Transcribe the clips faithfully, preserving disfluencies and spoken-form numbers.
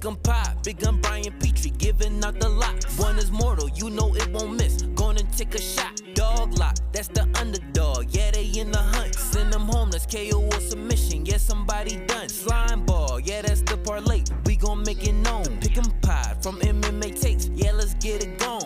Pick 'em pop, big gun Brian Petrie, giving out the lot. One is mortal, you know it won't miss. Gonna take a shot, dog lock, that's the underdog. Yeah, they in the hunt. Send them home, that's K O or submission. Yeah, somebody done. Slime ball, yeah, that's the parlay. We gon' make it known. Pick 'em pop from M M A takes. Yeah, let's get it going.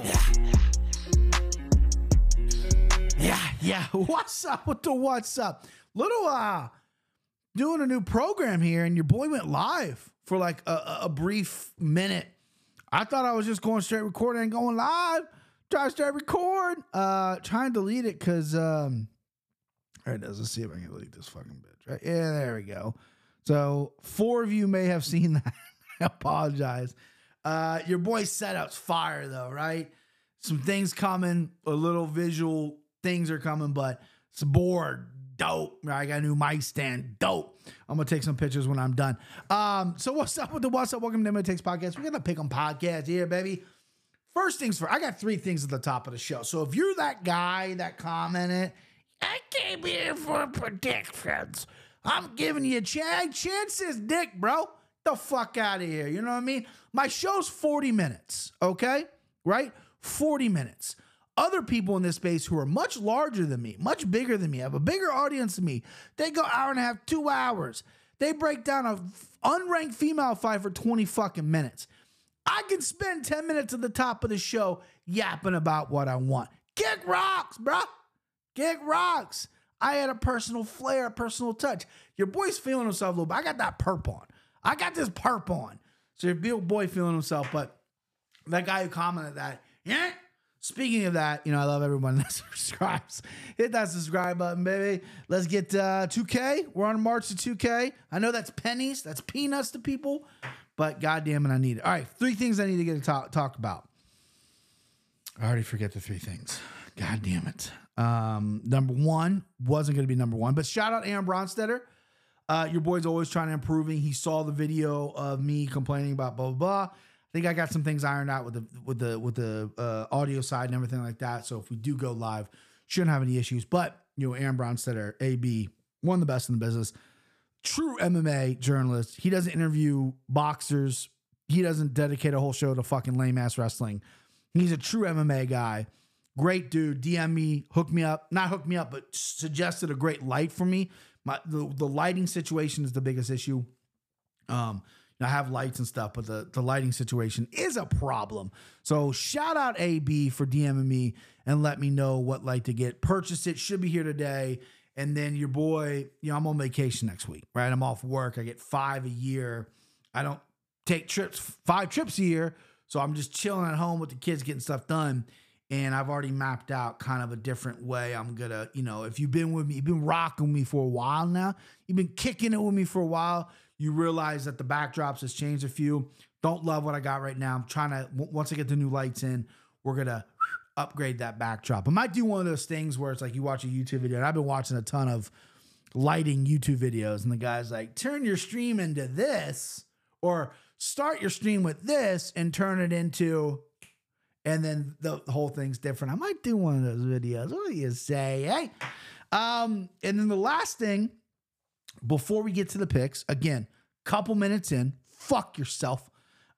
Yeah, yeah. What's up with the what's up? Little uh doing a new program here, and your boy went live for like a, a brief minute. I thought I was just going straight recording and going live. Try to straight record. Uh trying to delete it because um all right, let's see if I can delete this fucking bitch. Right? Yeah, there we go. So four of you may have seen that. I apologize. Uh your boy's setup's fire though, right? Some things coming, a little visual things are coming, but it's board dope. Right? I got a new mic stand, dope. I'm gonna take some pictures when I'm done. Um, so what's up with the what's up? Welcome to M M A Takes Podcast. We're gonna pick on podcast here, baby. First things first, I got three things at the top of the show. So if you're that guy that commented, I came here for predictions. I'm giving you a chance. Chance is dick, bro. The fuck out of here. You know what I mean? My show's forty minutes, okay? Right? forty minutes. Other people in this space who are much larger than me, much bigger than me, have a bigger audience than me, they go hour and a half, two hours. They break down a unranked female fight for twenty fucking minutes. I can spend ten minutes at the top of the show yapping about what I want. Kick rocks, bro. Kick rocks. I had a personal flair, a personal touch. Your boy's feeling himself a little bit. I got that perp on. I got this perp on. So your boy feeling himself, but that guy who commented that, yeah. Speaking of that, you know, I love everyone that subscribes. Hit that subscribe button, baby. Let's get uh, two K. We're on a march to two K. I know that's pennies. That's peanuts to people. But goddamn it, I need it. All right, three things I need to get to talk, talk about. I already forget the three things. God damn it. Um, number one wasn't going to be number one. But shout out Aaron Bronstetter. Uh, your boy's always trying to improving. He saw the video of me complaining about blah, blah, blah. I think I got some things ironed out with the with the with the uh, audio side and everything like that. So if we do go live, shouldn't have any issues. But you know, Aaron Bronstetter, A B, one of the best in the business, true M M A journalist. He doesn't interview boxers. He doesn't dedicate a whole show to fucking lame ass wrestling. He's a true M M A guy. Great dude. D M me, hook me up, not hook me up, but suggested a great light for me. My the, the lighting situation is the biggest issue. Um. I have lights and stuff, but the, the lighting situation is a problem. So shout out A B for DMing me and let me know what light to get. Purchase it. Should be here today. And then your boy, you know, I'm on vacation next week, right? I'm off work. I get five a year. I don't take trips, five trips a year. So I'm just chilling at home with the kids, getting stuff done. And I've already mapped out kind of a different way I'm going to, you know, if you've been with me, you've been rocking with me for a while now, you've been kicking it with me for a while, you realize that the backdrops has changed a few. Don't love what I got right now. I'm trying to, once I get the new lights in, we're going to upgrade that backdrop. I might do one of those things where it's like you watch a YouTube video, and I've been watching a ton of lighting YouTube videos, and the guy's like, turn your stream into this, or start your stream with this and turn it into, and then the whole thing's different. I might do one of those videos. What do you say, hey? Um, and then the last thing, before we get to the picks, again, couple minutes in, fuck yourself.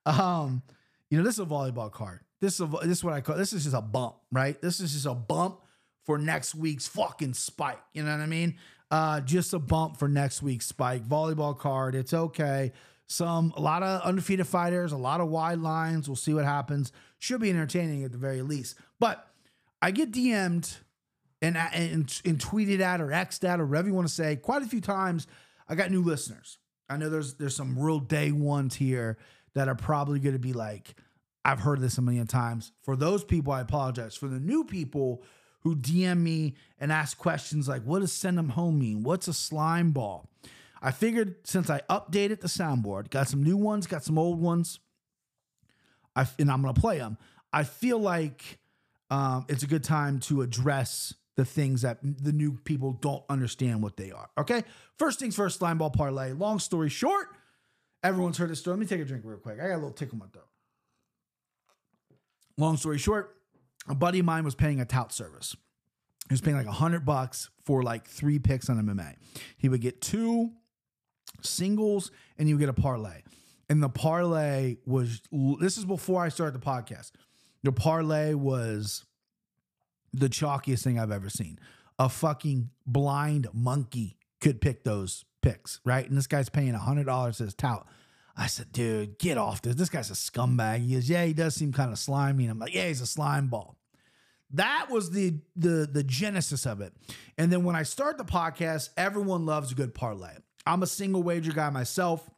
Um, you know, this is a volleyball card. This is a, this is what I call, this is just a bump, right? This is just a bump for next week's fucking spike. You know what I mean? Uh, just a bump for next week's spike. Volleyball card. It's okay. Some, a lot of undefeated fighters, a lot of wide lines. We'll see what happens. Should be entertaining at the very least. But I get D M'd and, and, and tweeted at or X'd at or whatever you want to say quite a few times. I got new listeners. I know there's there's some real day ones here that are probably going to be like, I've heard this a million times. For those people, I apologize. For the new people who D M me and ask questions like, what does send them home mean? What's a slime ball? I figured since I updated the soundboard, got some new ones, got some old ones, I, and I'm going to play them. I feel like um, it's a good time to address the things that the new people don't understand what they are. Okay. First things first, slime ball parlay. Long story short, everyone's heard this story. Let me take a drink real quick. I got a little tickle in my throat. Long story short, a buddy of mine was paying a tout service. He was paying like a hundred bucks for like three picks on M M A. He would get two singles and he would get a parlay. And the parlay was, this is before I started the podcast. The parlay was the chalkiest thing I've ever seen. A fucking blind monkey could pick those picks, right? And this guy's paying one hundred dollars as tout. I said, dude, get off this. This guy's a scumbag. He goes, yeah, he does seem kind of slimy. And I'm like, yeah, he's a slime ball. That was the the the genesis of it. And then when I start the podcast, everyone loves a good parlay. I'm a single wager guy myself.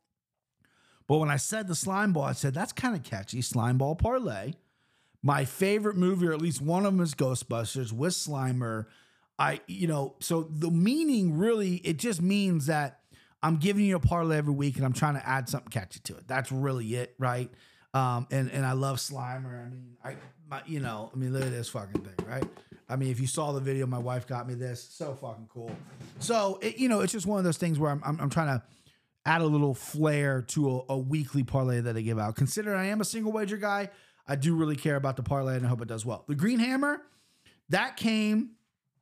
But when I said the slime ball, I said, that's kind of catchy. Slime ball parlay. My favorite movie, or at least one of them, is Ghostbusters with Slimer. I, you know, so the meaning really, it just means that I'm giving you a parlay every week and I'm trying to add something catchy to it. That's really it, right? Um, and, and I love Slimer. I mean, I, my, you know, I mean, look at this fucking thing, right? I mean, if you saw the video, my wife got me this. So fucking cool. So, it, you know, it's just one of those things where I'm, I'm, I'm trying to add a little flair to a, a weekly parlay that I give out. Considering I am a single wager guy, I do really care about the parlay and I hope it does well. The Green Hammer, that came,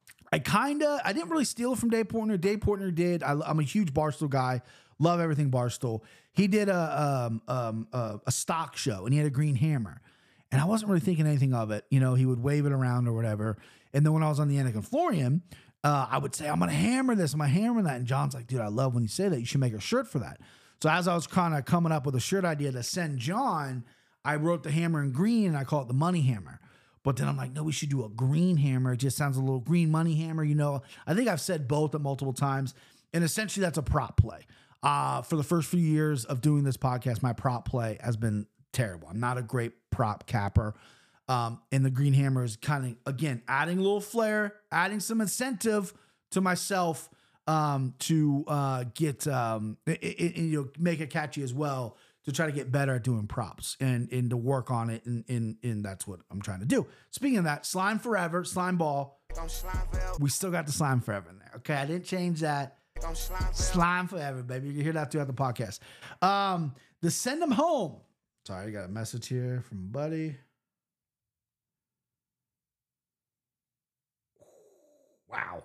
I kind of, I didn't really steal it from Dave Portner. Dave Portner did. I, I'm a huge Barstool guy. Love everything Barstool. He did a, um, um, a, a stock show and he had a Green Hammer. And I wasn't really thinking anything of it. You know, he would wave it around or whatever. And then when I was on the Anakin Florian, Uh, I would say, I'm going to hammer this. I'm going to hammer that. And John's like, dude, I love when you say that. You should make a shirt for that. So as I was kind of coming up with a shirt idea to send John, I wrote the hammer in green and I call it the money hammer. But then I'm like, no, we should do a green hammer. It just sounds a little green money hammer. You know, I think I've said both at multiple times. And essentially that's a prop play. Uh, for the first few years of doing this podcast, my prop play has been terrible. I'm not a great prop capper. Um, and the Green Hammer is kind of, again, adding a little flair, adding some incentive to myself um, to uh, get, um, it, it, you know, make it catchy as well to try to get better at doing props and, and to work on it. And, and, and that's what I'm trying to do. Speaking of that, Slime Forever, Slime Ball. We still got the Slime Forever in there. Okay. I didn't change that. Slime Forever, baby. You can hear that throughout the podcast. Um, the Send Them Home. Sorry, I got a message here from a buddy. Wow.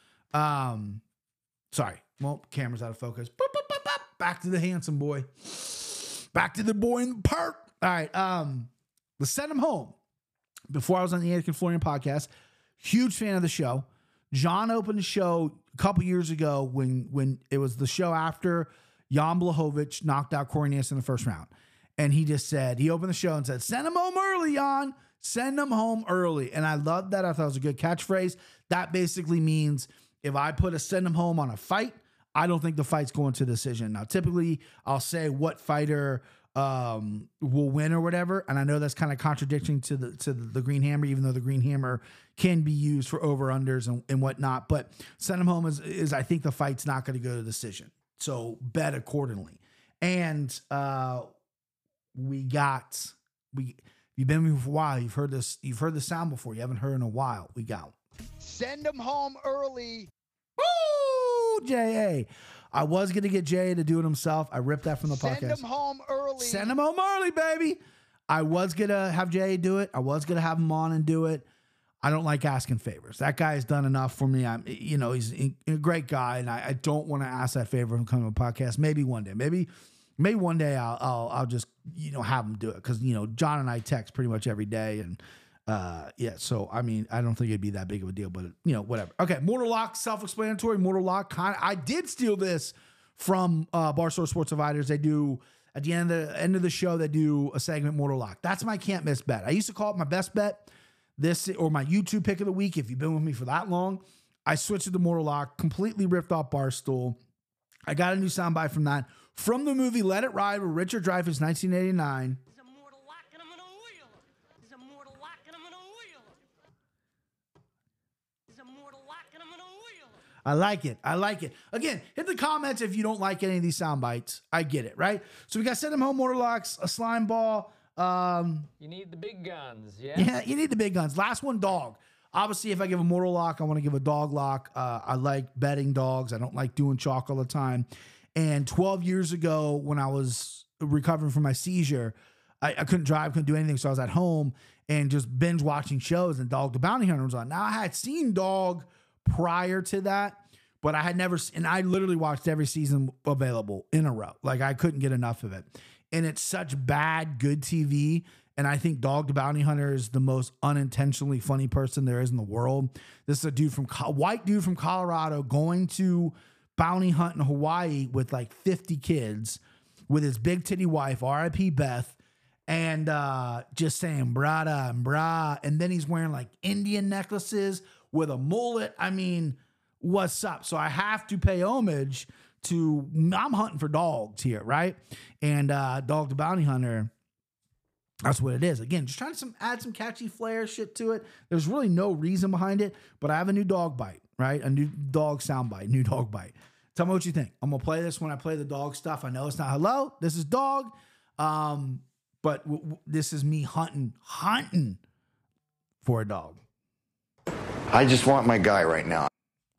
Um, sorry. Well, camera's out of focus. Boop, boop, boop, boop. Back to the handsome boy. Back to the boy in the park. All right. Um, let's send him home. Before I was on the Anakin Florian podcast, huge fan of the show. John opened the show a couple years ago when when it was the show after Jan Blachowicz knocked out Corey Nance in the first round. And he just said, he opened the show and said, send him home early, Jan. Send them home early. And I loved that. I thought it was a good catchphrase. That basically means if I put a send them home on a fight, I don't think the fight's going to decision. Now, typically, I'll say what fighter um, will win or whatever. And I know that's kind of contradicting to the to the Green Hammer, even though the Green Hammer can be used for over-unders and, and whatnot. But send them home is, is, I think the fight's not going to go to decision. So bet accordingly. And uh, we got... we. You've been with me for a while. You've heard this. You've heard the sound before. You haven't heard in a while. We got. Send them home early. Woo, J A. I was gonna get Jay to do it himself. I ripped that from the podcast. Send them home early. Send them home early, baby. I was gonna have Jay do it. I was gonna have him on and do it. I don't like asking favors. That guy has done enough for me. I'm, you know, he's a great guy, and I, I don't want to ask that favor of him coming to a podcast. Maybe one day. Maybe. Maybe one day I'll, I'll I'll just, you know, have him do it because, you know, John and I text pretty much every day. And uh, yeah, so, I mean, I don't think it'd be that big of a deal, but, you know, whatever. Okay, Mortal Lock, self-explanatory. Mortal Lock, kind of, I did steal this from uh, Barstool Sports Providers. They do, at the end of the, end of the show, they do a segment, Mortal Lock. That's my can't miss bet. I used to call it my best bet, this or my YouTube pick of the week. If you've been with me for that long, I switched it to Mortal Lock, completely ripped off Barstool. I got a new soundbite from that. From the movie Let It Ride with Richard Dreyfuss, nineteen eighty-nine. There's a mortal lock and I'm gonna wheel her. There's a mortal lock and I'm gonna wheel her. There's a mortal lock and I'm gonna wheel her. I like it. I like it. Again, hit the comments if you don't like any of these sound bites. I get it, right? So we got Send Them Home, Mortal Locks, a Slime Ball. Um, you need the big guns, yeah? Yeah, you need the big guns. Last one, dog. Obviously, if I give a Mortal Lock, I want to give a dog lock. Uh, I like betting dogs. I don't like doing chalk all the time. And twelve years ago, when I was recovering from my seizure, I, I couldn't drive, couldn't do anything. So I was at home and just binge watching shows, and Dog the Bounty Hunter was on. Now, I had seen Dog prior to that, but I had never, and I literally watched every season available in a row. Like, I couldn't get enough of it. and it's such bad, good T V. And I think Dog the Bounty Hunter is the most unintentionally funny person there is in the world. This is a dude from white dude from Colorado going to bounty hunt in Hawaii with like fifty kids with his big titty wife, R I P Beth, and uh, just saying brada and bra. And then he's wearing like Indian necklaces with a mullet. I mean, what's up? So I have to pay homage to, I'm hunting for dogs here, right? And uh, Dog the Bounty Hunter, that's what it is. Again, just trying to some, add some catchy flair shit to it. There's really no reason behind it, but I have a new dog bite, right? A new dog sound bite, new dog bite. Tell me what you think. I'm going to play this when I play the dog stuff. I know it's not hello. This is dog. Um, but w- w- this is me hunting, hunting for a dog. I just want my guy right now.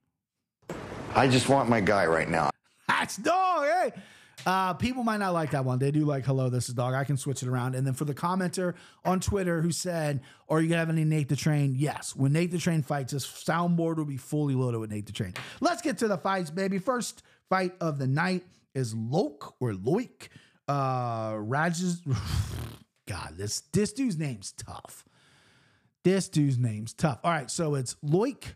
I just want my guy right now. That's dog, hey. Uh, people might not like that one. They do like, hello, this is dog. I can switch it around. And then for the commenter on Twitter who said, are you going to have any Nate the Train? Yes. When Nate the Train fights, this soundboard will be fully loaded with Nate the Train. Let's get to the fights, baby. First fight of the night is Loik or Loik. Uh, Rajes. God, this, this dude's name's tough. This dude's name's tough. All right, so it's Loik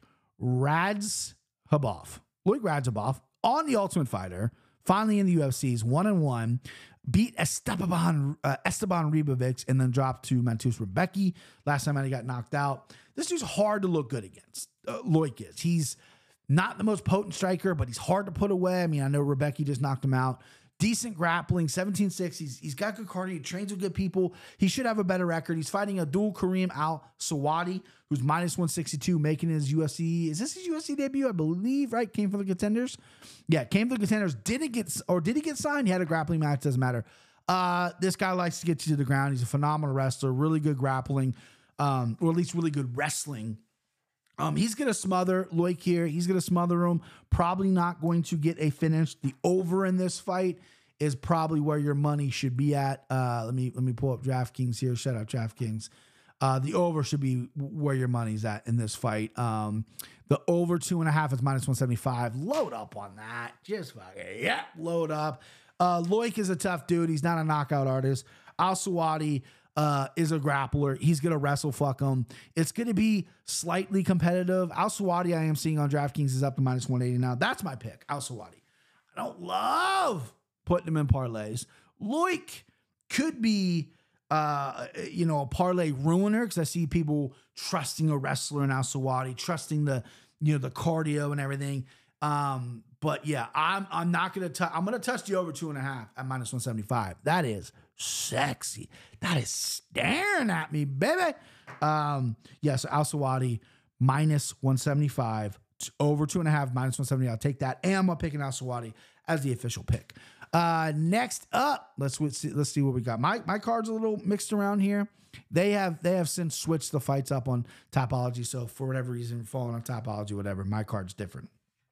Radzhabov. Loik Radzhabov on the Ultimate Fighter. Finally in the U F C's one and one, beat Esteban uh, Esteban Ribovic and then dropped to Mantus Rebecki. Last time he got knocked out. This dude's hard to look good against. Uh, Loik is. He's not the most potent striker, but he's hard to put away. I mean, I know Rebecki just knocked him out. Decent grappling, seventeen six. He's, he's got good cardio. He trains with good people. He should have a better record. He's fighting a dual Kareem Al-Sawadi, who's minus one sixty-two, making his U F C. Is this his U F C debut? I believe, right? Came from the Contenders. Yeah, came from the Contenders. Didn't get, or did he get signed? He had a grappling match. Doesn't matter. Uh, this guy likes to get you to the ground. He's a phenomenal wrestler. Really good grappling, um, or at least really good wrestling. Um, he's going to smother Loik here. He's going to smother him. Probably not going to get a finish. The over in this fight is probably where your money should be at. Uh, let me let me pull up DraftKings here. Shout out DraftKings. Uh, the over should be where your money's at in this fight. Um, the over two and a half is minus one seventy-five. Load up on that. Just fucking, yeah, load up. Uh, Loik is a tough dude. He's not a knockout artist. Al-Sawadi uh, is a grappler. He's going to wrestle fuck him. It's going to be slightly competitive. Al-Sawadi I am seeing on DraftKings is up to minus one eighty now. That's my pick, Al-Sawadi. I don't love putting him in parlays. Loik could be, uh, you know, a parlay ruiner because I see people trusting a wrestler in Al-Sawadi, trusting the, you know, the cardio and everything. Um, but yeah, I'm I'm not gonna touch. I'm gonna touch the over two and a half at minus one seventy-five. That is sexy. That is staring at me, baby. Um, yes, yeah, so Al-Sawadi minus one seventy-five, over two and a half, minus one seventy. I'll take that. And I'm gonna pick an Al-Sawadi as the official pick. Uh, next up, let's see, let's see what we got. My my card's a little mixed around here. They have they have since switched the fights up on Topology. So for whatever reason, falling on Topology, whatever, my card's different.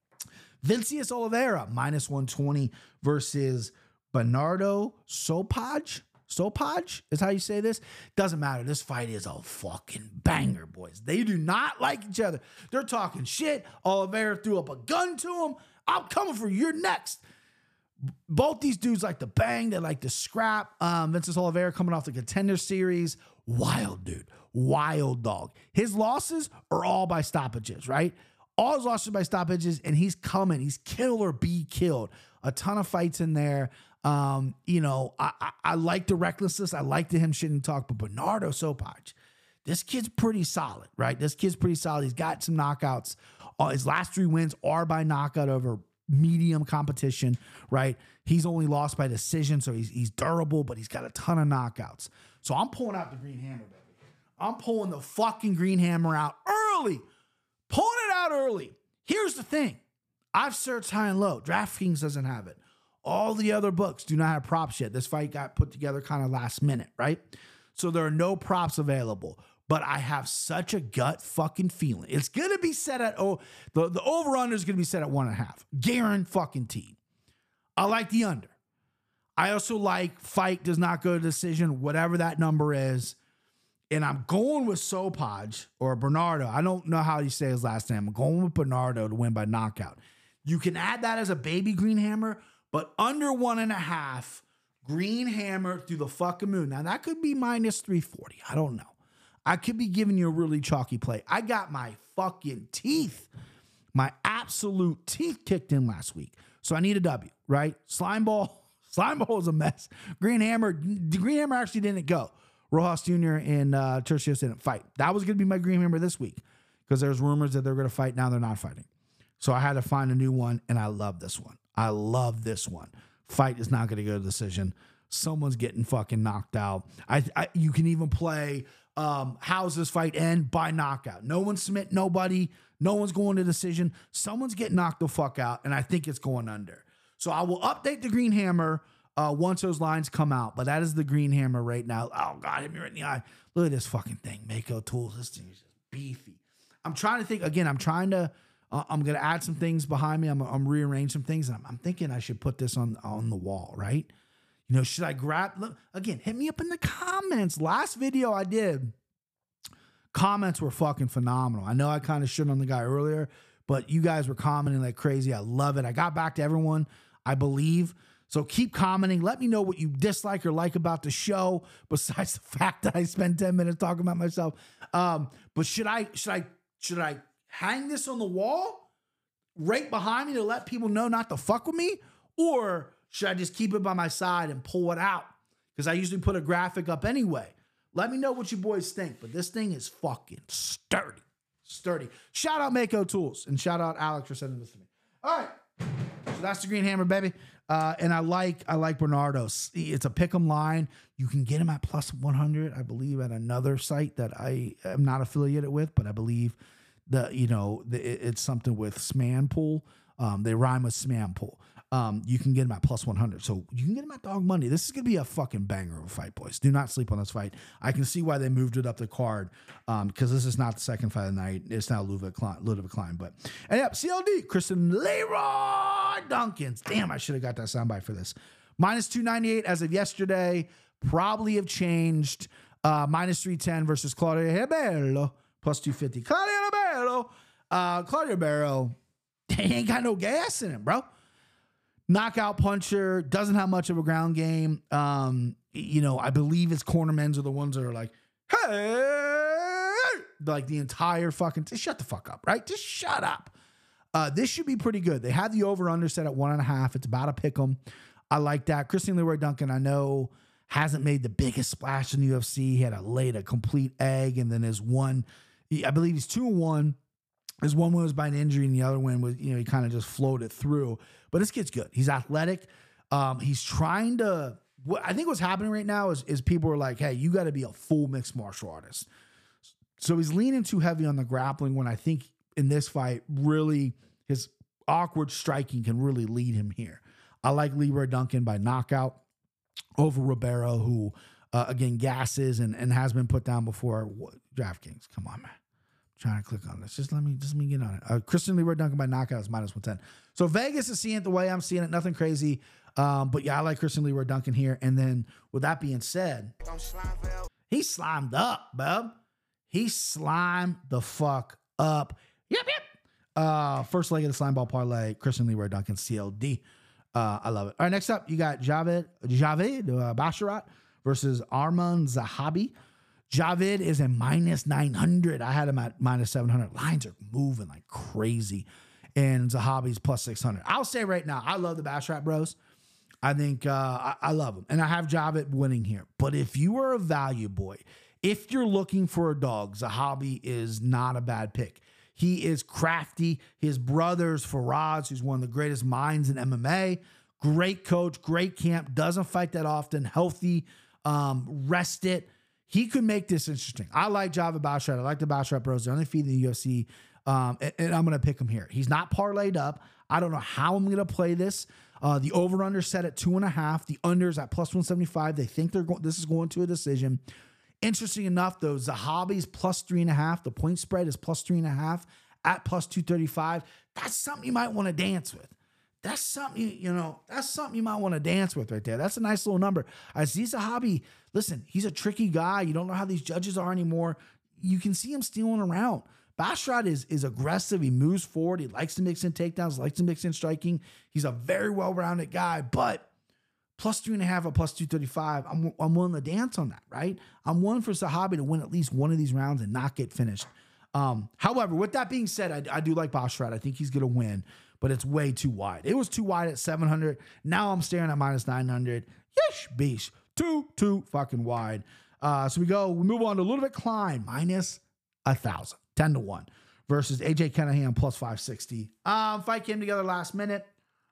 Vincius Oliveira, minus one twenty versus Bernardo Sopaj. Sopaj is how you say this. Doesn't matter. This fight is a fucking banger, boys. They do not like each other. They're talking shit. Oliveira threw up a gun to him. I'm coming for you. You're next. Both these dudes like to bang. They like to scrap. Um, Vincius Oliveira coming off the Contender Series. Wild dude. Wild dog. His losses are all by stoppages, right? All his losses by stoppages, and he's coming. He's kill or be killed. A ton of fights in there. Um, you know, I, I, I like the recklessness. I like the him shit and talk, but Bernardo Sopaj, this kid's pretty solid, right? This kid's pretty solid. He's got some knockouts. Uh, his last three wins are by knockout over medium competition, right? He's only lost by decision, so he's he's durable, but he's got a ton of knockouts. So I'm pulling out the green hammer, baby. I'm pulling the fucking green hammer out early. Pulling it out early. Here's the thing. I've searched high and low. DraftKings doesn't have it. All the other books do not have props yet. This fight got put together kind of last minute, right? So there are no props available. But I have such a gut fucking feeling. It's going to be set at, oh, the, the over-under is going to be set at one and a half. Guaranteed. I like the under. I also like fight does not go to decision, whatever that number is. And I'm going with Sopaj or Bernardo. I don't know how you say his last name. I'm going with Bernardo to win by knockout. You can add that as a baby green hammer, but under one and a half, Green Hammer through the fucking moon. Now, that could be minus three forty. I don't know. I could be giving you a really chalky play. I got my fucking teeth, my absolute teeth kicked in last week. So I need a W, right? Slime ball. Slime ball was a mess. Green Hammer. The Green Hammer actually didn't go. Rojas Junior and uh, Tercios didn't fight. That was going to be my Green Hammer this week because there's rumors that they're going to fight. Now they're not fighting. So I had to find a new one, and I love this one. I love this one. Fight is not going to go to decision. Someone's getting fucking knocked out. I, I you can even play um, how's this fight end by knockout. No one's submit nobody. No one's going to decision. Someone's getting knocked the fuck out, and I think it's going under. So I will update the Green Hammer uh, once those lines come out. But that is the Green Hammer right now. Oh God, hit me right in the eye. Look at this fucking thing. Mako Tools. This thing is just beefy. I'm trying to think again. I'm trying to. Uh, I'm going to add some things behind me. I'm, I'm rearrange some things. And I'm, I'm thinking I should put this on, on the wall, right? You know, should I grab, look, again, hit me up in the comments. Last video I did, comments were fucking phenomenal. I know I kind of shit on the guy earlier, but you guys were commenting like crazy. I love it. I got back to everyone, I believe. So keep commenting. Let me know what you dislike or like about the show, besides the fact that I spent ten minutes talking about myself. Um, but should I, should I, should I, hang this on the wall right behind me to let people know not to fuck with me? Or should I just keep it by my side and pull it out? Because I usually put a graphic up anyway. Let me know what you boys think. But this thing is fucking sturdy. Sturdy. Shout out Mako Tools. And shout out Alex for sending this to me. All right. So that's the Green Hammer, baby. Uh, and I like I like Bernardo. It's a pick'em line. You can get him at plus one hundred, I believe, at another site that I am not affiliated with, but I believe The you know the, it's something with Smanpool. Um, they rhyme with Smanpool. Um, you can get them at plus one hundred, so you can get them at Dog Monday. This is gonna be a fucking banger of a fight, boys. Do not sleep on this fight. I can see why they moved it up the card, um, because this is not the second fight of the night. It's now Ludwig Klein, Ludwig Klein. But and yep, C L D, Kristen Leroy Dunkins. Damn, I should have got that soundbite for this. Minus two ninety eight as of yesterday. Probably have changed. Uh, minus three ten versus Claudio Ribeiro. Plus two fifty. Claudio Ribeiro. Uh, Claudio Ribeiro, he ain't got no gas in him, bro. Knockout puncher, doesn't have much of a ground game. Um, you know, I believe his cornermen are the ones that are like, hey, like the entire fucking, just shut the fuck up, right? Just shut up. Uh, this should be pretty good. They had the over-under set at one and a half. It's about a pick 'em. I like that. Christian Leroy Duncan, I know, hasn't made the biggest splash in the U F C. He had a laid a complete egg, and then his one, I believe he's two and one. His one win was by an injury, and the other win was, you know, he kind of just floated through. But this kid's good. He's athletic. Um, he's trying to. What I think what's happening right now is is people are like, hey, you got to be a full mixed martial artist. So he's leaning too heavy on the grappling when I think in this fight, really his awkward striking can really lead him here. I like Leroy Duncan by knockout over Ribeiro, who uh, again gasses and and has been put down before. What, DraftKings, come on, man. Trying to click on this. Just let me just let me get on it. Uh, Christian Leroy Duncan by knockout is minus one ten. So Vegas is seeing it the way I'm seeing it. Nothing crazy. Um, but yeah, I like Christian Leroy Duncan here. And then with that being said, he slimed up, bub. He slimed the fuck up. Yep, yep. Uh, first leg of the slime ball parlay, Christian Leroy Duncan, C L D. Uh, I love it. All right, next up, you got Javed, Javed uh, Basharat versus Arman Zahabi. Javid is a minus nine hundred. I had him at minus seven hundred. Lines are moving like crazy. And Zahabi's plus six hundred. I'll say right now, I love the Basharat bros. I think uh, I, I love them. And I have Javid winning here. But if you are a value boy, if you're looking for a dog, Zahabi is not a bad pick. He is crafty. His brother's Faraz, who's one of the greatest minds in M M A. Great coach, great camp. Doesn't fight that often. Healthy. Um, rest it. He could make this interesting. I like Javid Basharat. I like the Basharat bros. They're only feeding the U F C. Um, and, and I'm going to pick him here. He's not parlayed up. I don't know how I'm going to play this. Uh, the over-under set at two and a half. The under's at plus one seventy-five. They think they're going. This is going to a decision. Interesting enough, though, Zahabi's plus three and a half. The point spread is plus three and a half at plus two thirty-five. That's something you might want to dance with. That's something, you, you know, that's something you might want to dance with right there. That's a nice little number. Aziz Zahabi, listen, he's a tricky guy. You don't know how these judges are anymore. You can see him stealing around. Basharat is, is aggressive. He moves forward. He likes to mix in takedowns, likes to mix in striking. He's a very well-rounded guy, but plus three and a half or plus two thirty-five, I'm, I'm willing to dance on that, right? I'm willing for Zahabi to win at least one of these rounds and not get finished. Um, however, with that being said, I, I do like Basharat. I think he's going to win, but it's way too wide. It was too wide at seven hundred. Now I'm staring at minus nine hundred. Yeesh, beesh. Too, too fucking wide. Uh, so we go, we move on to Ludovic Klein, minus one thousand, ten to one, versus A J Cunningham, plus five sixty. Um, fight came together last minute.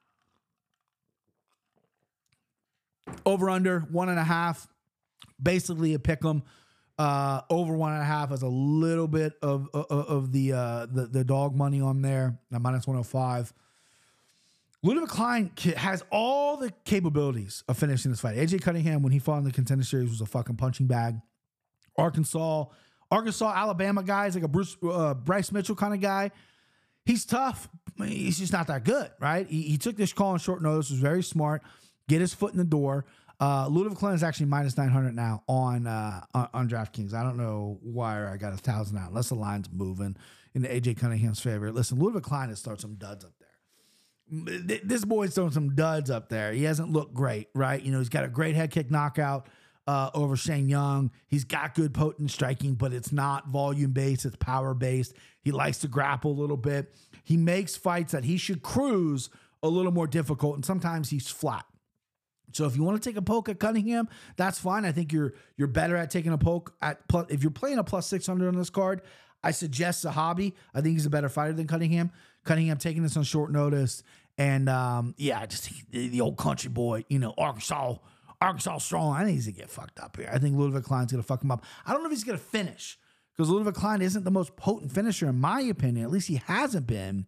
Over under, one and a half. Basically a pick 'em. Uh, over one and a half has a little bit of of, of the, uh, the the dog money on there. Now minus one oh five. Ludovic Klein has all the capabilities of finishing this fight. A J Cunningham, when he fought in the Contender Series, was a fucking punching bag. Arkansas, Arkansas, Alabama guy is like a Bruce uh, Bryce Mitchell kind of guy. He's tough. He's just not that good, right? He, he took this call on short notice. Was very smart. Get his foot in the door. Uh, Ludovic Klein is actually minus nine hundred now on, uh, on on DraftKings. I don't know why I got a thousand out, unless the line's moving into A J Cunningham's favor. Listen, Ludovic Klein has started some duds up there. This boy's throwing some duds up there. He hasn't looked great, right? You know, he's got a great head kick knockout uh, over Shane Young. He's got good potent striking, but it's not volume based. It's power based. He likes to grapple a little bit. He makes fights that he should cruise a little more difficult, and sometimes he's flat. So if you want to take a poke at Cunningham, that's fine. I think you're you're better at taking a poke at plus, if you're playing a plus six hundred on this card. I suggest Zahabi. I think he's a better fighter than Cunningham. Cunningham taking this on short notice, and um, yeah, just the, the old country boy, you know, Arkansas, Arkansas strong. I think he's gonna get fucked up here. I think Ludovic Klein's gonna fuck him up. I don't know if he's gonna finish because Ludovic Klein isn't the most potent finisher in my opinion. At least he hasn't been.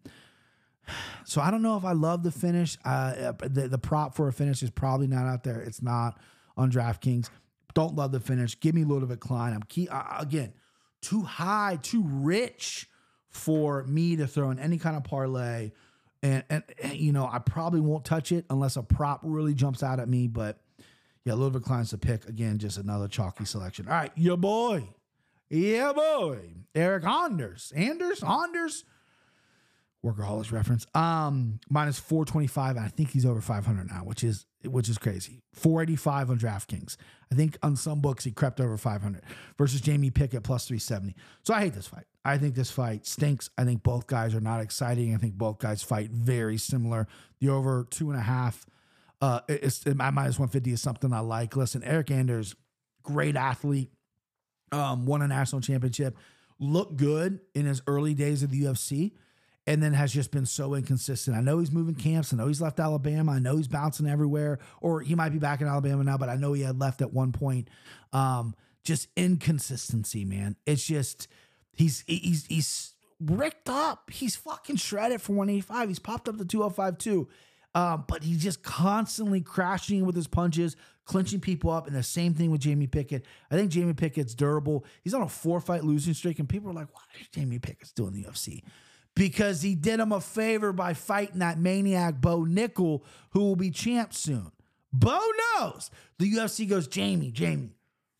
So I don't know if I love the finish. Uh, the, the prop for a finish is probably not out there. It's not on DraftKings. Don't love the finish. Give me Ludovic Klein. I'm key uh, again, too high, too rich for me to throw in any kind of parlay. And, and, and you know, I probably won't touch it unless a prop really jumps out at me. But yeah, Ludovic Klein's the pick. Again, just another chalky selection. All right, your boy. Yeah, boy. Eric Anders. Anders? Anders? Workaholics reference. Um, minus four twenty-five, and I think he's over five hundred now, which is which is crazy. four eighty-five on DraftKings. I think on some books he crept over five hundred versus Jamie Pickett plus three seventy. So I hate this fight. I think this fight stinks. I think both guys are not exciting. I think both guys fight very similar. The over two and a half, uh, it's my minus one fifty is something I like. Listen, Eric Anders, great athlete, um, won a national championship, looked good in his early days of the U F C. And then has just been so inconsistent. I know he's moving camps. I know he's left Alabama. I know he's bouncing everywhere. Or he might be back in Alabama now, but I know he had left at one point. Um, just inconsistency, man. It's just, he's he's he's ricked up. He's fucking shredded for one eighty-five. He's popped up to two oh five too. Um, but he's just constantly crashing with his punches, clinching people up. And the same thing with Jamie Pickett. I think Jamie Pickett's durable. He's on a four-fight losing streak, and people are like, why is Jamie Pickett still in the U F C? Because he did him a favor by fighting that maniac Bo Nickel, who will be champ soon. Bo knows. The U F C goes, Jamie, Jamie,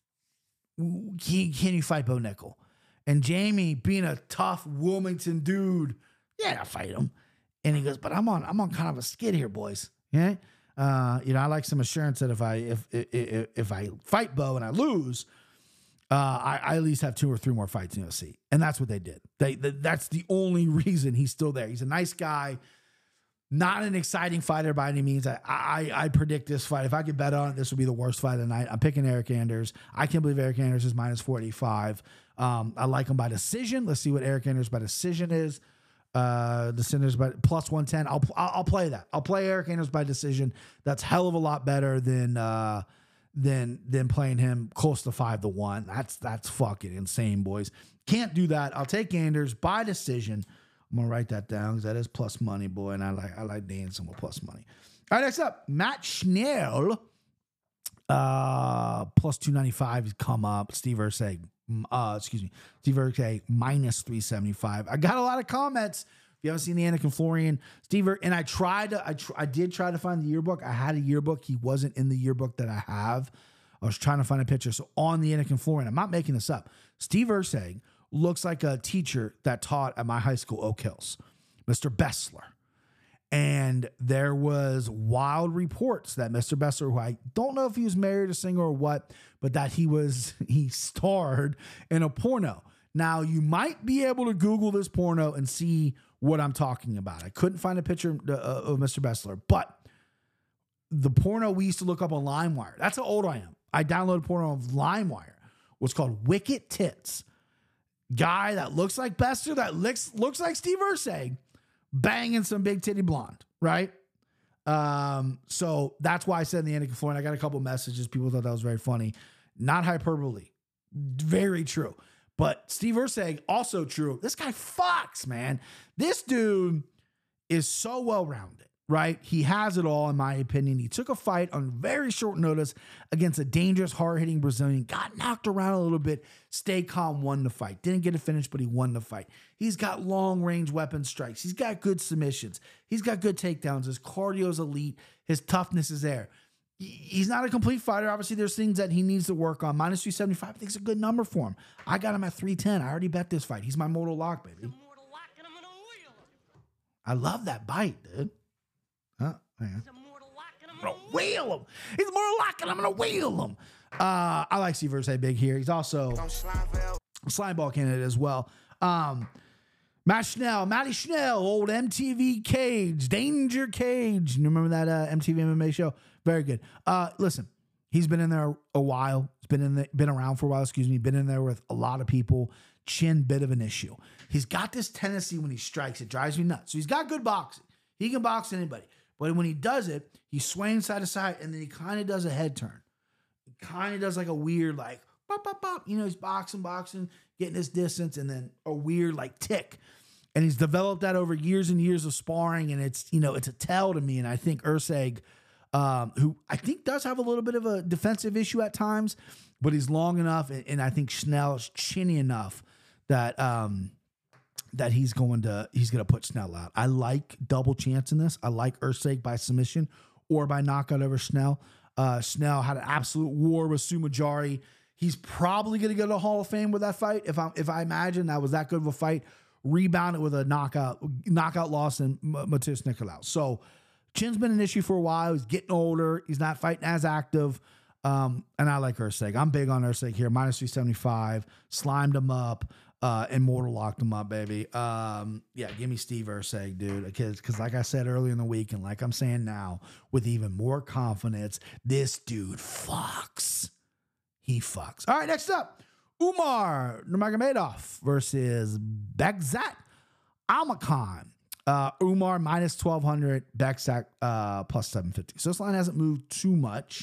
can, can you fight Bo Nickel? And Jamie, being a tough Wilmington dude, yeah, I fight him. And he goes, but I'm on, I'm on kind of a skid here, boys. Yeah, uh, you know, I like some assurance that if I if if if I fight Bo and I lose, Uh, I, I at least have two or three more fights in the U F C. And that's what they did. They, they That's the only reason he's still there. He's a nice guy, not an exciting fighter by any means. I, I, I predict this fight. If I could bet on it, this would be the worst fight of the night. I'm picking Eric Anders. I can't believe Eric Anders is minus four eighty-five. Um, I like him by decision. Let's see what Eric Anders by decision is. Uh, decisions by plus one ten. I'll, I'll, I'll play that. I'll play Eric Anders by decision. That's hell of a lot better than... Uh, than than playing him close to five to one. That's that's fucking insane, boys. Can't do that. I'll take Anders by decision. I'm gonna write that down because that is plus money, boy, and I like I like dancing with plus money. All right, next up, Matt Schnell, uh, plus two ninety five has come up. Steve Ursay, uh, excuse me, Steve Ursay minus three seventy five. I got a lot of comments. If you haven't seen the Anakin Florian, Steve, and I tried to, I, tr- I did try to find the yearbook. I had a yearbook. He wasn't in the yearbook that I have. I was trying to find a picture. So on the Anakin Florian, I'm not making this up. Steve Ursay looks like a teacher that taught at my high school, Oak Hills, Mister Bessler. And there was wild reports that Mister Bessler, who I don't know if he was married, a singer or what, but that he was, he starred in a porno. Now, you might be able to Google this porno and see what I'm talking about. I couldn't find a picture of Mister Bessler, but the porno we used to look up on LimeWire, that's how old I am. I downloaded porno of LimeWire, was called Wicked Tits. Guy that looks like Bessler, that looks, looks like Steve Ursay, banging some big titty blonde, right? Um, so that's why I said in the Annika Floyd, I got a couple messages. People thought that was very funny. Not hyperbole. Very true. But Steve Ursay, also true. This guy fucks, man. This dude is so well-rounded, right? He has it all, in my opinion. He took a fight on very short notice against a dangerous, hard-hitting Brazilian. Got knocked around a little bit. Stayed calm, won the fight. Didn't get it finished, but he won the fight. He's got long-range weapon strikes. He's got good submissions. He's got good takedowns. His cardio's elite. His toughness is there. He's not a complete fighter. Obviously, there's things that he needs to work on. Minus three seventy-five, I think it's a good number for him. I got him at three ten. I already bet this fight. He's my mortal lock, baby. Mortal lock, and I'm gonna wheel him. I love that bite, dude. Huh? Yeah. He's a mortal lock, and I'm I'm gonna gonna wheel him. He's mortal lock, and I'm gonna wheel him. Uh, I like Steve Ursay big here. He's also a slime ball candidate as well. Um, Matt Schnell, Matty Schnell, old M T V Cage, Danger Cage. You remember that uh, M T V M M A show? Very good. Uh, listen, he's been in there a while. He's been in the, been around for a while. Excuse me. Been in there with a lot of people. Chin, bit of an issue. He's got this tendency when he strikes, it drives me nuts. So he's got good boxing. He can box anybody. But when he does it, he's swaying side to side, and then he kind of does a head turn. He kind of does like a weird, like, pop, pop, pop. You know, he's boxing, boxing, getting his distance, and then a weird, like, tick. And he's developed that over years and years of sparring, and it's, you know, it's a tell to me. And I think Ursay, um, who I think does have a little bit of a defensive issue at times, but he's long enough, and, and I think Schnell is chinny enough that um, that he's going to he's going to put Schnell out. I like double chance in this. I like Ursay by submission or by knockout over Schnell. Uh, Schnell had an absolute war with Sumajari. He's probably going to go to the Hall of Fame with that fight. If I if I imagine that was that good of a fight, rebounded with a knockout knockout loss in Matheus Nicolau. So chin's been an issue for a while. He's getting older. He's not fighting as active. Um, and I like Ursay. I'm big on Ursay here. Minus three seventy-five. Slimed him up. Uh, and Mortal locked him up, baby. Um, yeah, give me Steve Ursay, dude. Because like I said earlier in the week, and like I'm saying now, with even more confidence, this dude fucks. He fucks. All right, next up. Umar Nurmagomedov versus Bekzat Almakhan. Uh, Umar minus twelve hundred, Bekzat uh, plus seven fifty. So this line hasn't moved too much.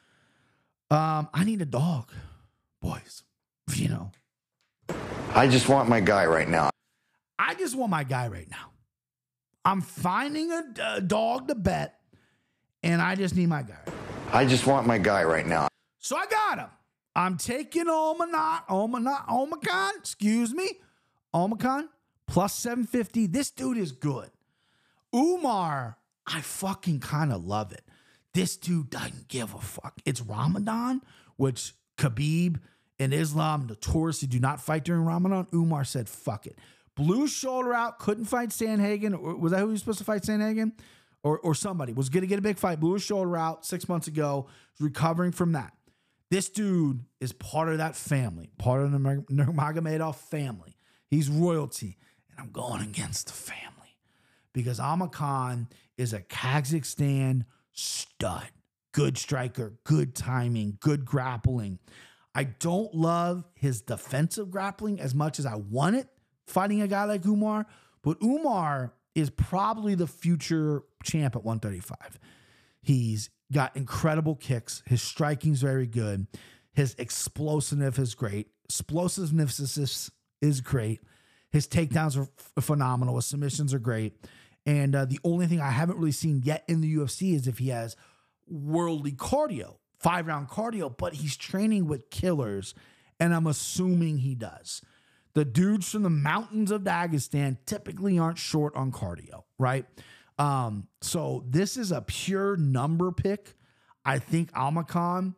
Um, I need a dog, boys. You know, I just want my guy right now. I just want my guy right now. I'm finding a, a dog to bet, and I just need my guy. I just want my guy right now. So I got him. I'm taking Omanat, Omanat, Omakhan, excuse me, Omakhan, plus seven fifty. This dude is good. Umar, I fucking kind of love it. This dude doesn't give a fuck. It's Ramadan, which Khabib and Islam notoriously do not fight during Ramadan. Umar said, fuck it. Blew his shoulder out, couldn't fight Sandhagen. Or was that who he was supposed to fight, Sandhagen? Or, or somebody. Was going to get a big fight. Blew his shoulder out six months ago. Recovering from that. This dude is part of that family, part of the Nurmagomedov family. He's royalty, and I'm going against the family because Almakhan is a Kazakhstan stud. Good striker, good timing, good grappling. I don't love his defensive grappling as much as I want it fighting a guy like Umar, but Umar is probably the future champ at one thirty-five. He's got incredible kicks. His striking's very good. His explosiveness is great. Explosiveness is great. His takedowns are f- phenomenal. His submissions are great. And uh, the only thing I haven't really seen yet in the U F C is if he has worldly cardio, five-round cardio, but he's training with killers, and I'm assuming he does. The dudes from the mountains of Dagestan typically aren't short on cardio, right? Um, so this is a pure number pick. I think Almakhan,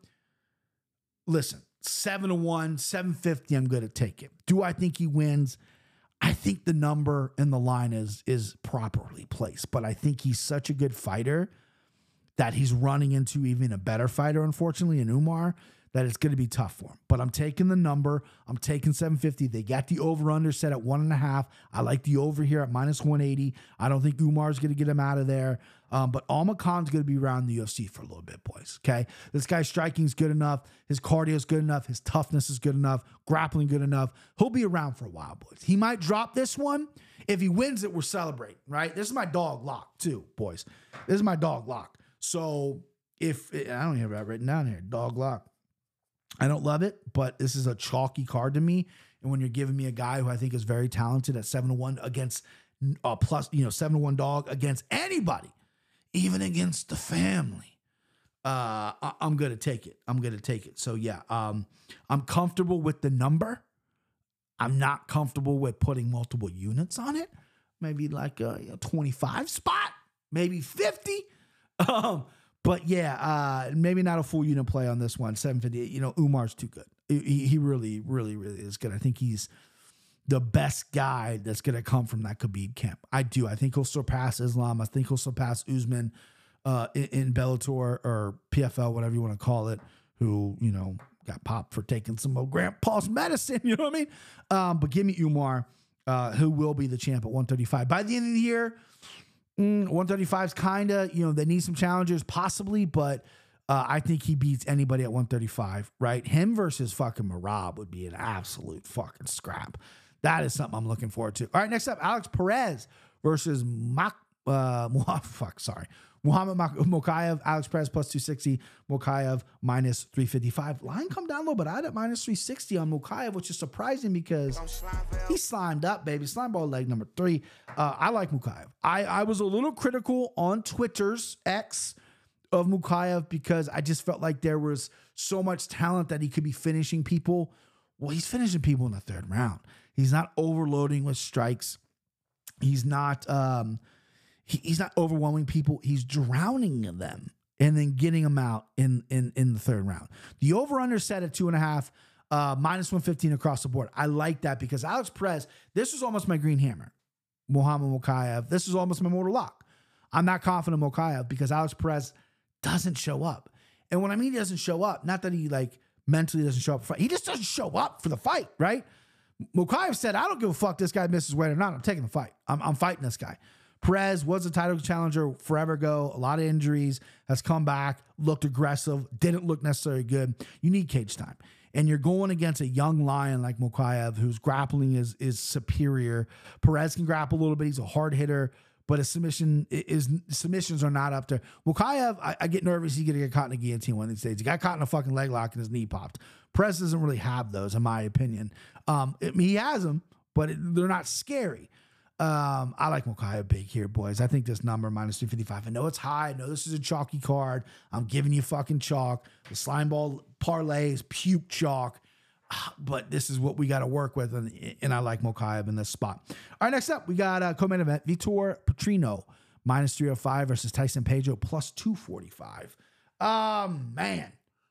listen, seven to one, seven fifty, I'm going to take it. Do I think he wins? I think the number and the line is is properly placed, but I think he's such a good fighter that he's running into even a better fighter, unfortunately, in Umar, that it's going to be tough for him. But I'm taking the number. I'm taking seven fifty. They got the over-under set at one and a half. I like the over here at minus one eighty. I don't think Umar's going to get him out of there. Um, but Alma Khan's going to be around the U F C for a little bit, boys. Okay? This guy's striking is good enough. His cardio is good enough. His toughness is good enough. Grappling good enough. He'll be around for a while, boys. He might drop this one. If he wins it, we're celebrating, right? This is my dog lock, too, boys. This is my dog lock. So if, I don't have that written down here, dog lock. I don't love it, but this is a chalky card to me. And when you're giving me a guy who I think is very talented at seven to one against uh, plus, you know, seven to one dog against anybody, even against the family, uh, I- I'm going to take it. I'm going to take it. So yeah, um, I'm comfortable with the number. I'm not comfortable with putting multiple units on it. Maybe like a you know, twenty-five spot, maybe fifty. Um, But yeah, uh, maybe not a full unit play on this one. seven fifty. You know, Umar's too good. He, he really, really, really is good. I think he's the best guy that's going to come from that Khabib camp. I do. I think he'll surpass Islam. I think he'll surpass Usman uh, in, in Bellator or P F L, whatever you want to call it, who, you know, got popped for taking some of Grandpa's medicine. You know what I mean? Um, but give me Umar, uh, who will be the champ at one thirty-five. By the end of the year, Mm, one thirty-five is kind of, you know, they need some challengers possibly, but uh, I think he beats anybody at one thirty-five, right? Him versus fucking Merab would be an absolute fucking scrap. That is something I'm looking forward to. All right, next up, Alex Perez versus Mak, uh, fuck, sorry. Muhammad Mokaev, Alex Perez plus two sixty, Mokaev minus three fifty-five. Line come down a little bit. I had at minus three sixty on Mokaev, which is surprising because he slimed up, baby. Slime ball leg number three. Uh, I like Mokaev. I, I was a little critical on Twitter's X of Mokaev because I just felt like there was so much talent that he could be finishing people. Well, he's finishing people in the third round. He's not overloading with strikes. He's not... Um, He, he's not overwhelming people. He's drowning them and then getting them out in, in, in the third round. The over-under set at two and a half, uh, minus one fifteen across the board. I like that because Alex Perez, this was almost my green hammer. Muhammad Mokaev, this is almost my mortal lock. I'm not confident in Mokaev because Alex Perez doesn't show up. And when I mean he doesn't show up, not that he like mentally doesn't show up for fight. He just doesn't show up for the fight, right? Mokaev said, I don't give a fuck this guy misses weight or not. I'm taking the fight. I'm, I'm fighting this guy. Perez was a title challenger forever ago. A lot of injuries, has come back, looked aggressive, didn't look necessarily good. You need cage time. And you're going against a young lion like Mokaev, whose grappling is is superior. Perez can grapple a little bit. He's a hard hitter, but his submission is submissions are not up there. Mokaev, I, I get nervous he's going to get caught in a guillotine one of these days. He got caught in a fucking leg lock and his knee popped. Perez doesn't really have those, in my opinion. Um, I mean, he has them, but it, they're not scary. Um, I like Mokaev big here, boys. I think this number, minus two fifty-five. I know it's high. I know this is a chalky card. I'm giving you fucking chalk. The slime ball parlay is puke chalk. But this is what we got to work with, and, and I like Mokaev in this spot. All right, next up, we got a co-main event. Vitor Petrino, minus three oh five versus Tyson Pedro, plus two forty-five. Um, man.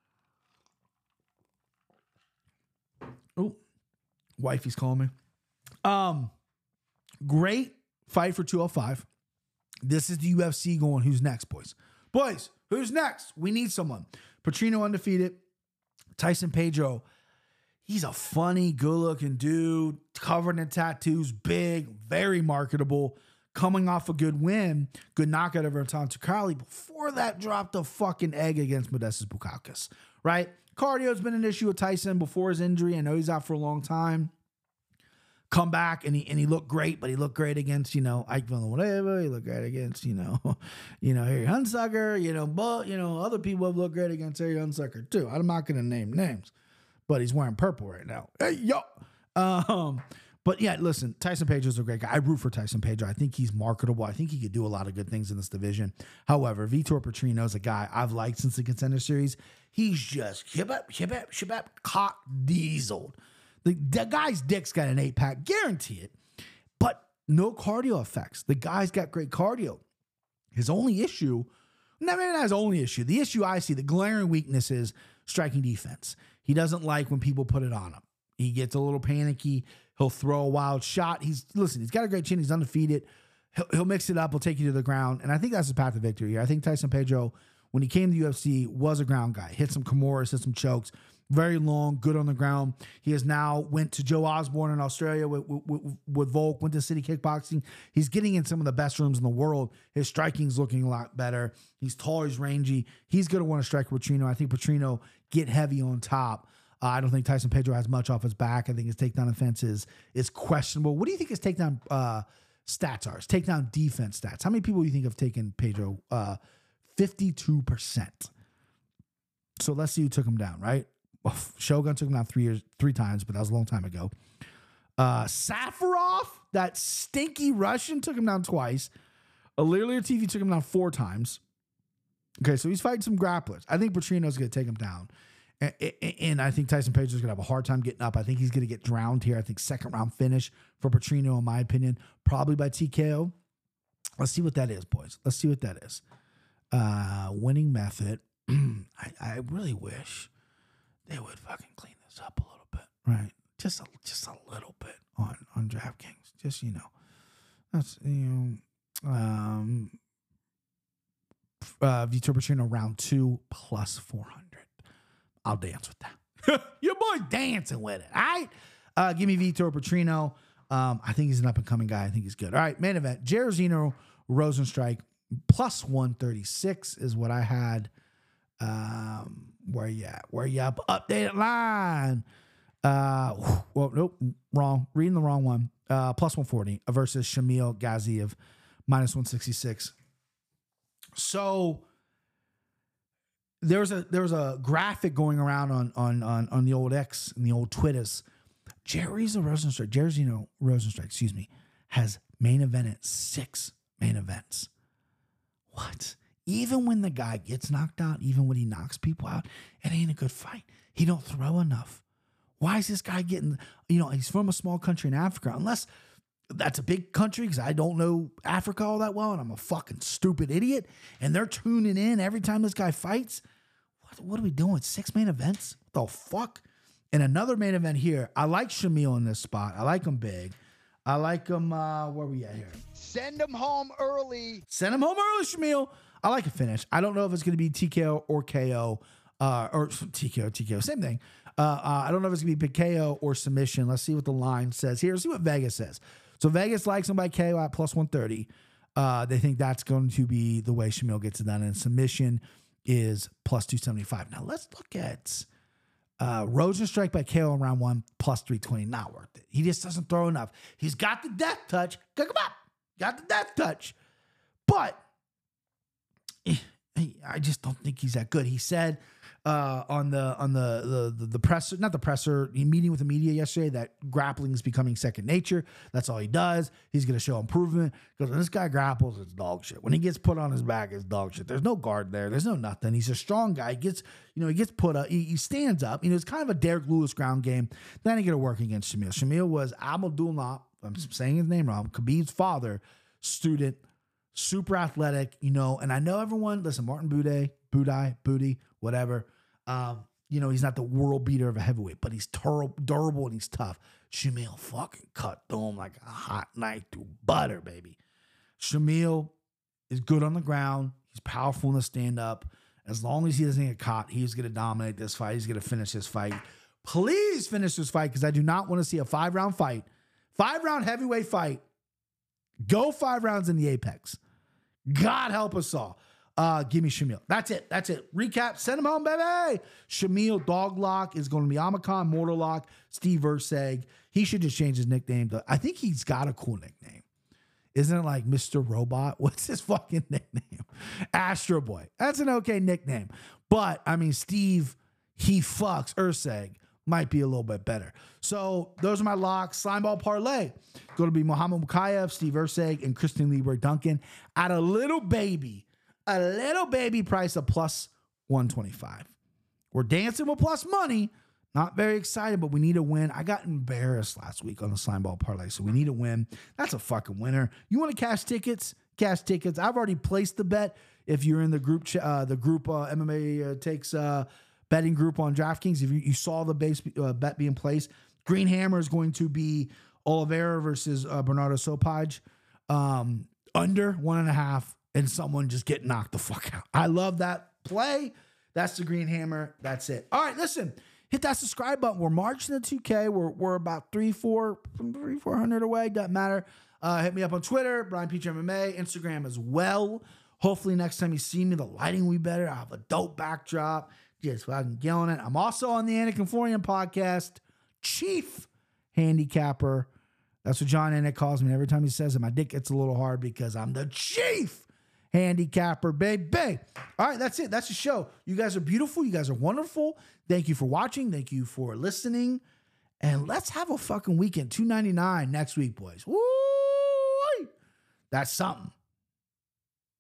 Oh, wifey's calling me. Um, Great fight for two oh five. This is the U F C going, who's next, boys? Boys, who's next? We need someone. Petrino undefeated. Tyson Pedro, he's a funny, good-looking dude, covered in tattoos, big, very marketable, coming off a good win, good knockout over Tom Tukali. Before that, dropped a fucking egg against Modestas Bukauskas, right? Cardio's been an issue with Tyson before his injury. I know he's out for a long time. Come back and he and he looked great, but he looked great against, you know, Ike Villanueva. He looked great against, you know, you know, Harry Hunsucker, you know, but you know, other people have looked great against Harry Hunsucker too. I'm not gonna name names, but he's wearing purple right now. Hey, yo. Um, but yeah, listen, Tyson Pedro's a great guy. I root for Tyson Pedro. I think he's marketable. I think he could do a lot of good things in this division. However, Vitor Petrino is a guy I've liked since the Contender Series. He's just ship up, ship up, ship up, cock dieseled. The, the guy's dick's got an eight pack, guarantee it, but no cardio effects. The guy's got great cardio. His only issue, not maybe not his only issue, the issue I see, the glaring weakness is striking defense. He doesn't like when people put it on him. He gets a little panicky. He'll He'll throw a wild shot. He's listen. He's got a great chin. He's undefeated. He'll, he'll mix it up. He'll take you to the ground, and I think that's the path to victory here. I think Tyson Pedro, when he came to the U F C, was a ground guy. Hit some Kimuras, hit some chokes. Very long, good on the ground. He has now went to Joe Osborne in Australia with, with, with Volk, went to City Kickboxing. He's getting in some of the best rooms in the world. His striking's looking a lot better. He's tall, he's rangy. He's going to want to strike Petrino. I think Petrino get heavy on top. Uh, I don't think Tyson Pedro has much off his back. I think his takedown defense is, is questionable. What do you think his takedown uh, stats are? His takedown defense stats. How many people do you think have taken Pedro? Uh, fifty-two percent. So let's see who took him down, right? Shogun took him down three years, three times, but that was a long time ago. Uh, Safarov, that stinky Russian, took him down twice. Ilya T V took him down four times. Okay, so he's fighting some grapplers. I think Petrino's going to take him down. And, and I think Tyson Pedro's going to have a hard time getting up. I think he's going to get drowned here. I think second round finish for Petrino, in my opinion, probably by T K O. Let's see what that is, boys. Let's see what that is. Uh, winning method. I, I really wish they would fucking clean this up a little bit, right? Just a, just a little bit on, on DraftKings. Just, you know, that's, you know, um, uh, Vitor Petrino round two plus four hundred. I'll dance with that. Your boy dancing with it. All right. Uh, give me Vitor Petrino. Um, I think he's an up and coming guy. I think he's good. All right. Main event. Jairzinho Rozenstruik plus one thirty-six is what I had. Um, where you at? Where you up? Updated line. Uh, well, nope, wrong. Reading the wrong one. Uh, plus one forty versus Shamil Gaziev minus one sixty-six. So there was a there was a graphic going around on on on on the old X and the old Twitters. Jairzinho Rozenstruik, Jairzinho Rozenstruik, excuse me, has main evented six main events. What? Even when the guy gets knocked out, even when he knocks people out, it ain't a good fight. He don't throw enough. Why is this guy getting, you know, he's from a small country in Africa, unless that's a big country, because I don't know Africa all that well, and I'm a fucking stupid idiot, and they're tuning in every time this guy fights. What, what are we doing? Six main events? What the fuck? And another main event here. I like Shamil in this spot. I like him big. I like him, uh, where we at here? Send him home early. Send him home early, Shamil. I like a finish. I don't know if it's going to be T K O or K O, uh, or T K O, T K O, same thing. Uh, uh, I don't know if it's going to be K O or submission. Let's see what the line says here. Let's see what Vegas says. So Vegas likes him by K O at plus one thirty. Uh, they think that's going to be the way Shamil gets it done. And submission is plus two seventy-five. Now let's look at uh, Rozenstruik by K O in round one, plus three twenty. Not worth it. He just doesn't throw enough. He's got the death touch. Come on. Got the death touch. But I just don't think he's that good. He said uh, on the on the, the the presser, not the presser, he meeting with the media yesterday that grappling is becoming second nature. That's all he does. He's going to show improvement because when this guy grapples, it's dog shit. When he gets put on his back, it's dog shit. There's no guard there. There's no nothing. He's a strong guy. He gets, you know, he gets put up. He, he stands up. You know, it's kind of a Derek Lewis ground game. Then he get to work against Shamil. Shamil was Abdullah, I'm saying his name wrong, Khabib's father, student. Super athletic, you know, and I know everyone, listen, Martin Buday, Budai, Booty, whatever, um, you know, he's not the world beater of a heavyweight, but he's tur- durable and he's tough. Shamil fucking cut through him like a hot knife through butter, baby. Shamil is good on the ground. He's powerful in the stand-up. As long as he doesn't get caught, he's going to dominate this fight. He's going to finish this fight. Please finish this fight because I do not want to see a five-round fight, five-round heavyweight fight. Go five rounds in the Apex. God help us all. Uh, give me Shamil. That's it. That's it. Recap. Send him home, baby. Shamil Dog Lock is going to be Amakan, Mortal Lock, Steve Verseg. He should just change his nickname. To, I think he's got a cool nickname. Isn't it like Mister Robot? What's his fucking nickname? Astro Boy. That's an okay nickname. But, I mean, Steve, he fucks Verseg. Might be a little bit better. So those are my locks. Slimeball parlay. Going to be Muhammad Mukayev, Steve Verseg, and Christian Lieber Duncan at a little baby, a little baby price of plus one twenty-five. We're dancing with plus money. Not very excited, but we need a win. I got embarrassed last week on the Slimeball parlay, so we need a win. That's a fucking winner. You want to cash tickets? Cash tickets. I've already placed the bet. If you're in the group, ch- uh, the group uh, M M A uh, takes. Uh, betting group on DraftKings. If you, you saw the base uh, bet being placed, Green Hammer is going to be Oliveira versus uh, Bernardo Sopaj. Um, under one and a half, and someone just get knocked the fuck out. I love that play. That's the Green Hammer. That's it. All right, listen. Hit that subscribe button. We're marching to two K. We're, we're about three, four, three, four hundred away. Doesn't matter. Uh, hit me up on Twitter, Brian Peach M M A, Instagram as well. Hopefully next time you see me, the lighting will be better. I have a dope backdrop. Just fucking killing it. I'm also on the Anakin Florian podcast, Chief Handicapper. That's what John Anik calls me. Every time he says it, my dick gets a little hard because I'm the Chief Handicapper, baby. All right, that's it. That's the show. You guys are beautiful. You guys are wonderful. Thank you for watching. Thank you for listening. And let's have a fucking weekend. two ninety-nine next week, boys. Woo! That's something.